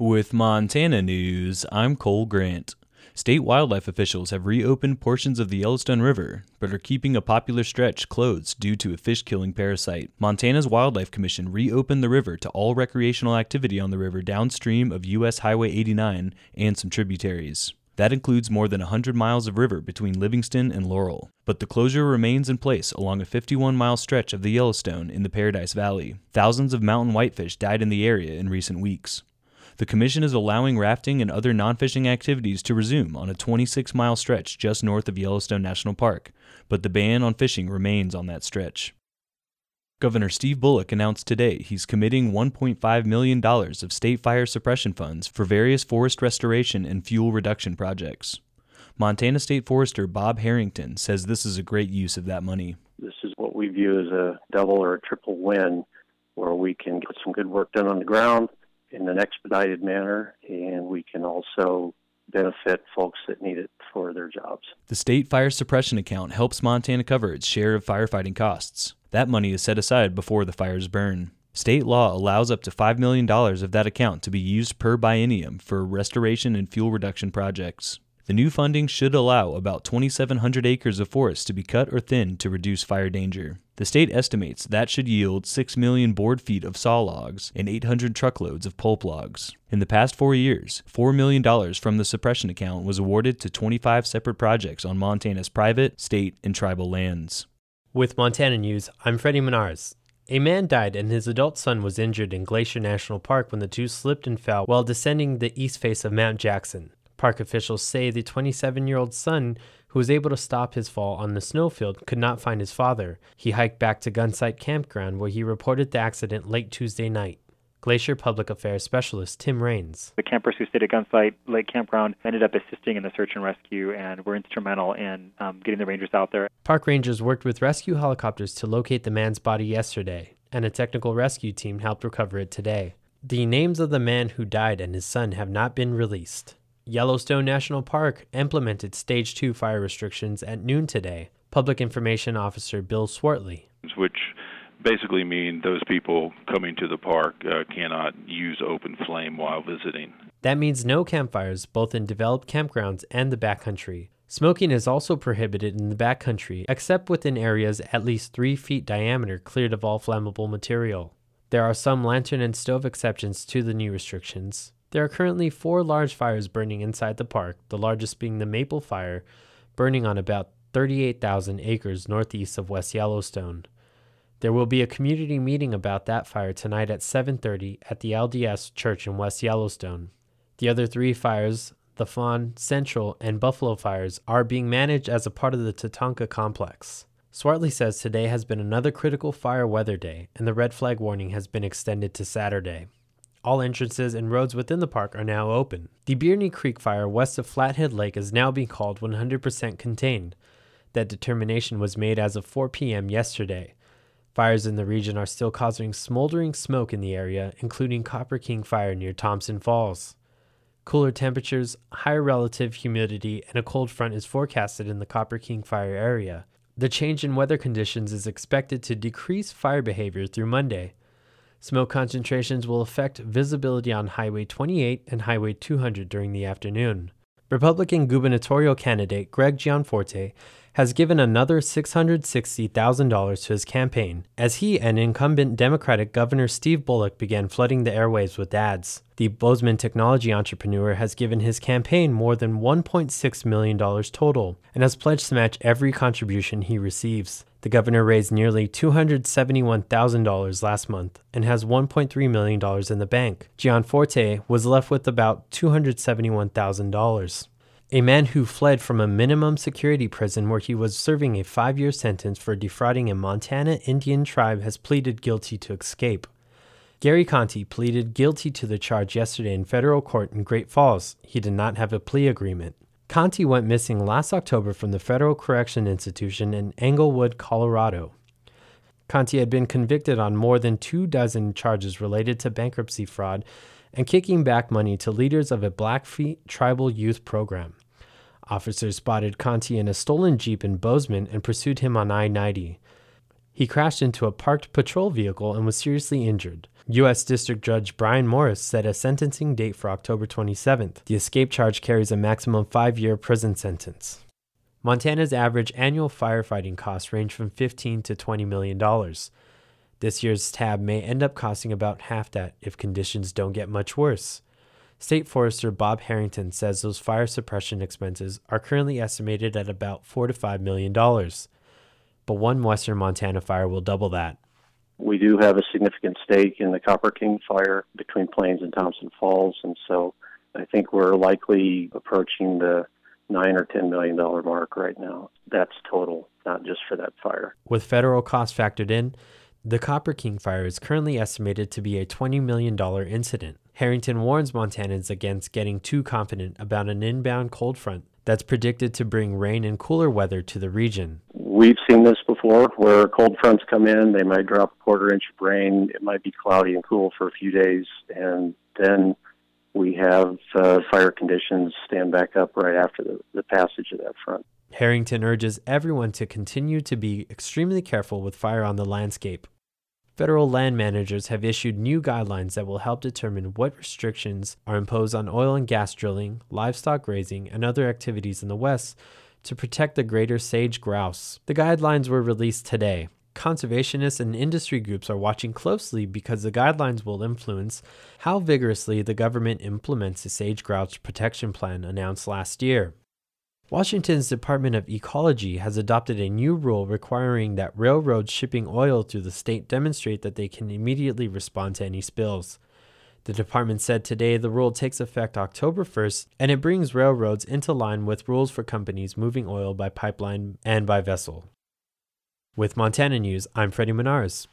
With Montana news, I'm Cole Grant. State wildlife officials have reopened portions of the Yellowstone River, but are keeping a popular stretch closed due to a fish-killing parasite. Montana's Wildlife Commission reopened the river to all recreational activity on the river downstream of U.S. Highway 89 and some tributaries. That includes more than 100 miles of river between Livingston and Laurel. But the closure remains in place along a 51-mile stretch of the Yellowstone in the Paradise Valley. Thousands of mountain whitefish died in the area in recent weeks. The commission is allowing rafting and other non-fishing activities to resume on a 26-mile stretch just north of Yellowstone National Park, but the ban on fishing remains on that stretch. Governor Steve Bullock announced today he's committing $1.5 million of state fire suppression funds for various forest restoration and fuel reduction projects. Montana State Forester Bob Harrington says this is a great use of that money. This is what we view as a double or a triple win, where we can get some good work done on the ground in an expedited manner, and we can also benefit folks that need it for their jobs. The state fire suppression account helps Montana cover its share of firefighting costs. That money is set aside before the fires burn. State law allows up to $5 million of that account to be used per biennium for restoration and fuel reduction projects. The new funding should allow about 2,700 acres of forest to be cut or thinned to reduce fire danger. The state estimates that should yield 6 million board feet of saw logs and 800 truckloads of pulp logs. In the past 4 years, $4 million from the suppression account was awarded to 25 separate projects on Montana's private, state, and tribal lands. With Montana News, I'm Freddie Menards. A man died and his adult son was injured in Glacier National Park when the two slipped and fell while descending the east face of Mount Jackson. Park officials say the 27-year-old son, who was able to stop his fall on the snowfield, could not find his father. He hiked back to Gunsight Campground where he reported the accident late Tuesday night. Glacier Public Affairs Specialist Tim Raines. The campers who stayed at Gunsight Lake Campground ended up assisting in the search and rescue and were instrumental in getting the rangers out there. Park rangers worked with rescue helicopters to locate the man's body yesterday, and a technical rescue team helped recover it today. The names of the man who died and his son have not been released. Yellowstone National Park implemented Stage 2 fire restrictions at noon today. Public Information Officer Bill Swartley. Which basically mean those people coming to the park cannot use open flame while visiting. That means no campfires, both in developed campgrounds and the backcountry. Smoking is also prohibited in the backcountry, except within areas at least 3 feet diameter cleared of all flammable material. There are some lantern and stove exceptions to the new restrictions. There are currently 4 large fires burning inside the park, the largest being the Maple Fire, burning on about 38,000 acres northeast of West Yellowstone. There will be a community meeting about that fire tonight at 7:30 at the LDS Church in West Yellowstone. The other 3 fires, the Fawn, Central, and Buffalo fires, are being managed as a part of the Tatanka complex. Swartley says today has been another critical fire weather day, and the red flag warning has been extended to Saturday. All entrances and roads within the park are now open. The Birney Creek fire west of Flathead Lake is now being called 100% contained. That determination was made as of 4 p.m. yesterday. Fires in the region are still causing smoldering smoke in the area, including Copper King Fire near Thompson Falls. Cooler temperatures, higher relative humidity, and a cold front is forecasted in the Copper King Fire area. The change in weather conditions is expected to decrease fire behavior through Monday. Smoke concentrations will affect visibility on Highway 28 and Highway 200 during the afternoon. Republican gubernatorial candidate Greg Gianforte has given another $660,000 to his campaign as he and incumbent Democratic Governor Steve Bullock began flooding the airwaves with ads. The Bozeman technology entrepreneur has given his campaign more than $1.6 million total and has pledged to match every contribution he receives. The governor raised nearly $271,000 last month and has $1.3 million in the bank. Gianforte was left with about $271,000. A man who fled from a minimum security prison where he was serving a 5-year sentence for defrauding a Montana Indian tribe has pleaded guilty to escape. Gary Conti pleaded guilty to the charge yesterday in federal court in Great Falls. He did not have a plea agreement. Conti went missing last October from the Federal Correction Institution in Englewood, Colorado. Conti had been convicted on more than 24 charges related to bankruptcy fraud and kicking back money to leaders of a Blackfeet tribal youth program. Officers spotted Conti in a stolen Jeep in Bozeman and pursued him on I-90. He crashed into a parked patrol vehicle and was seriously injured. U.S. District Judge Brian Morris set a sentencing date for October 27th. The escape charge carries a maximum 5-year prison sentence. Montana's average annual firefighting costs range from $15 to $20 million. This year's tab may end up costing about half that if conditions don't get much worse. State Forester Bob Harrington says those fire suppression expenses are currently estimated at about $4 to $5 million. But one western Montana fire will double that. We do have a significant stake in the Copper King fire between Plains and Thompson Falls, and so I think we're likely approaching the $9 or $10 million mark right now. That's total, not just for that fire. With federal costs factored in, the Copper King fire is currently estimated to be a $20 million incident. Harrington warns Montanans against getting too confident about an inbound cold front that's predicted to bring rain and cooler weather to the region. We've seen this before where cold fronts come in, they might drop a quarter inch of rain, it might be cloudy and cool for a few days, and then we have fire conditions stand back up right after the passage of that front. Harrington urges everyone to continue to be extremely careful with fire on the landscape. Federal land managers have issued new guidelines that will help determine what restrictions are imposed on oil and gas drilling, livestock grazing, and other activities in the West to protect the greater sage grouse. The guidelines were released today. Conservationists and industry groups are watching closely because the guidelines will influence how vigorously the government implements the sage grouse protection plan announced last year. Washington's Department of Ecology has adopted a new rule requiring that railroads shipping oil through the state demonstrate that they can immediately respond to any spills. The department said today the rule takes effect October 1st, and it brings railroads into line with rules for companies moving oil by pipeline and by vessel. With Montana News, I'm Freddie Menares.